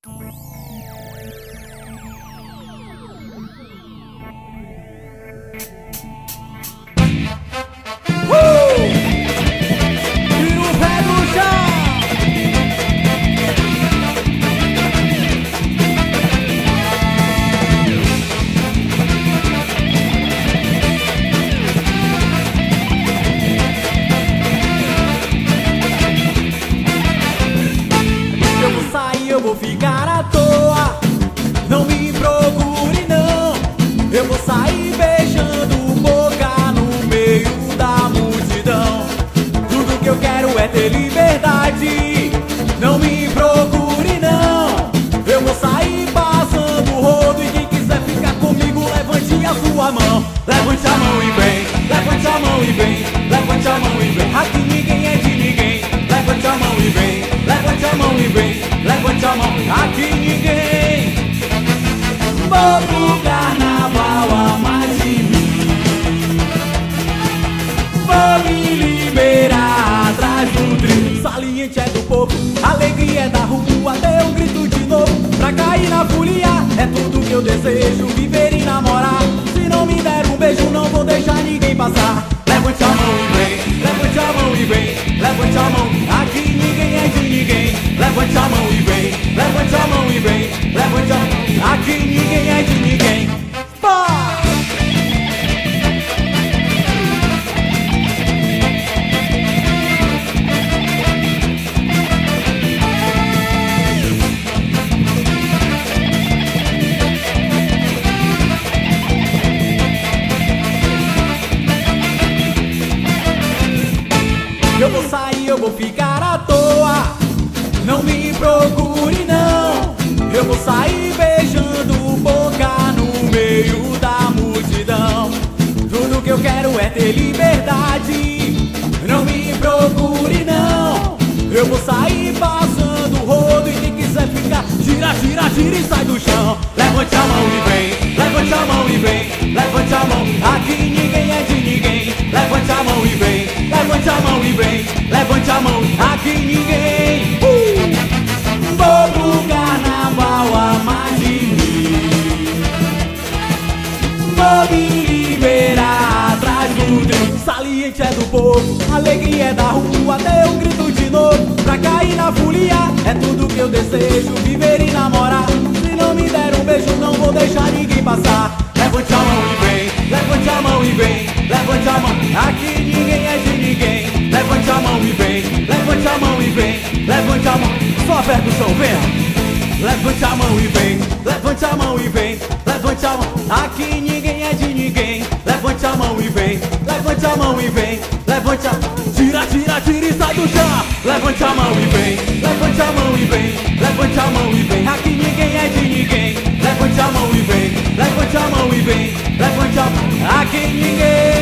Tira o pé do chão. Eu vou sair, eu vou ficar à toa. Não me procure não. Eu vou sair beijando boca no meio da multidão. Tudo que eu quero é ter liberdade. Não me procure não. Eu vou sair passando o rodo. E quem quiser ficar comigo, levante a sua mão. Levante a mão e vem. Levante a mão e vem. Levante a mão e vem. Aqui ninguém é de ninguém. Levante a mão e vem. Levante a mão e vem. Levante a mão. Aqui ninguém. Vou pro carnaval a mais de mim. Vou me liberar atrás do trio. Saliente é do povo, alegria é da rua. Dê um grito de novo pra cair na folia. É tudo que eu desejo, viver e namorar. Se não me der um beijo, não vou deixar ninguém passar. Levante a mão e vem, levante a mão e vem. Levante a mão, aqui ninguém é de ninguém. Levante a mão e vem, levante a mão e vem. Levante a mão, aqui ninguém é de ninguém. Pá! Eu vou sair, eu vou ficar à toa. Não me procure não. Eu vou sair beijando boca no meio da multidão. Tudo que eu quero é ter liberdade. Não me procure não. Eu vou sair passando o rodo. E quem quiser ficar, tira, tira, tira e sai do chão. Levante a mão e vem. Levante a mão e vem. Levante a mão, aqui ninguém é de ninguém. Levante a mão e vem. Levante a mão e vem. Levante a mão, aqui ninguém. Vou pro carnaval a mais de mim. Vou me liberar atrás do trio. Saliente é do povo, alegria é da rua. Dê um grito de novo pra cair na folia. É tudo que eu desejo, viver e namorar. Se não me der um beijo, não vou deixar ninguém passar. Levante a mão e vem, levante a mão e vem. Levante a mão, aqui ninguém é de ninguém. Levante a mão e vem, levante a mão e vem. Levante a mão, só a percussão, vem. Levante a mão e vem, levante a mão e vem. Levante a mão, aqui ninguém é de ninguém. Levante a mão e vem, levante a mão e vem. Levante a mão, tira, tira, tira e sai do chão. Levante a mão e vem, levante a mão e vem. Levante a mão e vem, aqui ninguém é de ninguém. Levante a mão e vem, levante a mão e vem. Levante a mão, aqui ninguém